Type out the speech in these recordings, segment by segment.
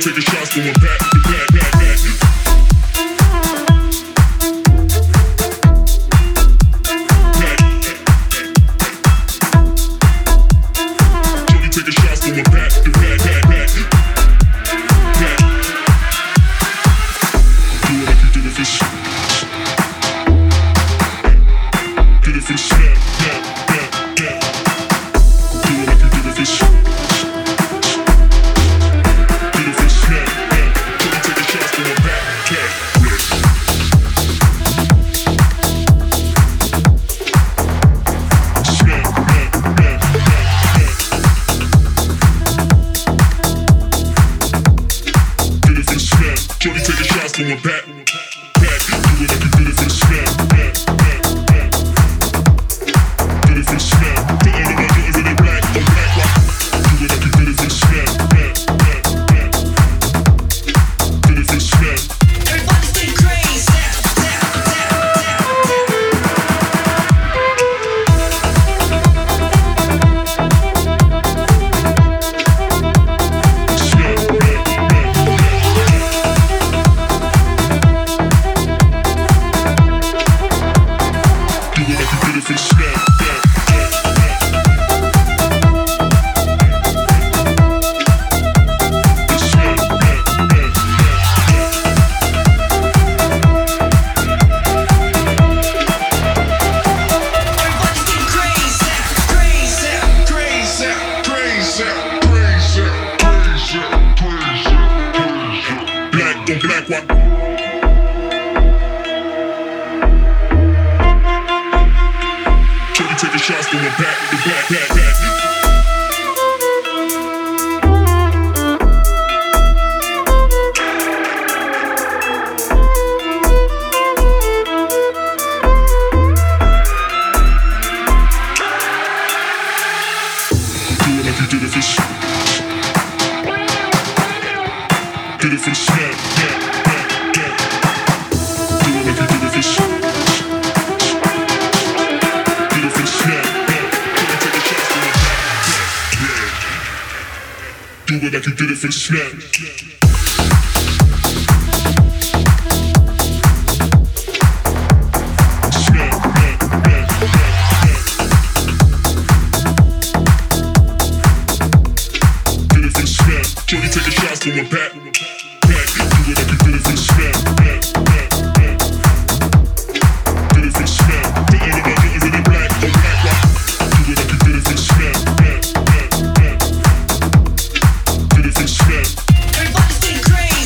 taking shots going back to back, back, back. Shorty taking shots going back to back, back, back. Do it like you did it for sure. Did it for sure. Yeah, yeah, yeah. Do it like you did it for sure. Did it for sure. Yeah. Shorty taking shots going back, back. Shorty taking shots going back, back. Do it like you did it for the snap, back, back, back. Did it for the snap. The other one doing really black, on black rock. Do it like you did it for the snap, back, back, back. Did it for the snap. Everybody's getting crazy. Black one. Shorty taking shots going back to back, back, back. Do it like you did it for sure. Did it for the snap, yeah, yeah, yeah. Do it like you did it for sure. Did it for the snap, yeah. Shorty taking shots going back, yeah. Do it like you did it for the snap. Snap, yeah, yeah, yeah, yeah. Did it for the snap. Shorty taking shots going back. Do it like you did it for the snap, yeah, yeah, yeah. Did it for the snap. The other one doing really black, on black rock. Do it like you did it for the snap, yeah, yeah, yeah. Did it for the snap. Everybody's getting crazy.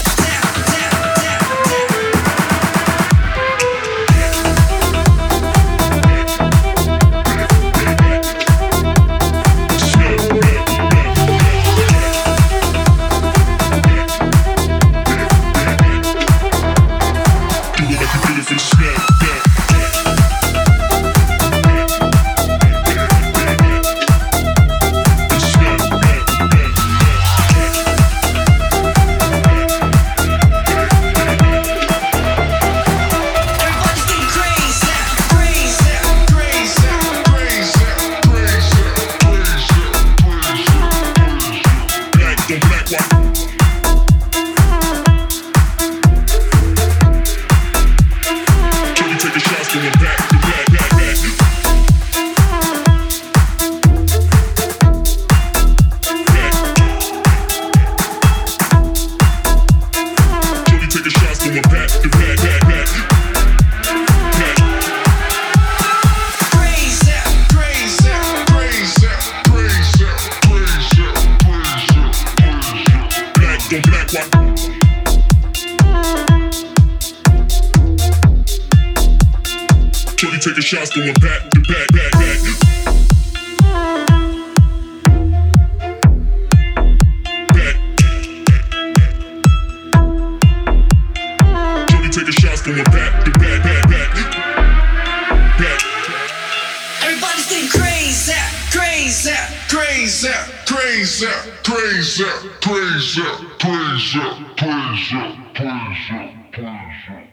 Shorty taking shots going back to back, back, back. Back. Shorty taking shots going back to back, back, back. Back. Everybody's getting crazy, crazy, crazy, crazy, crazy, crazy, crazy, crazy, crazy, crazy.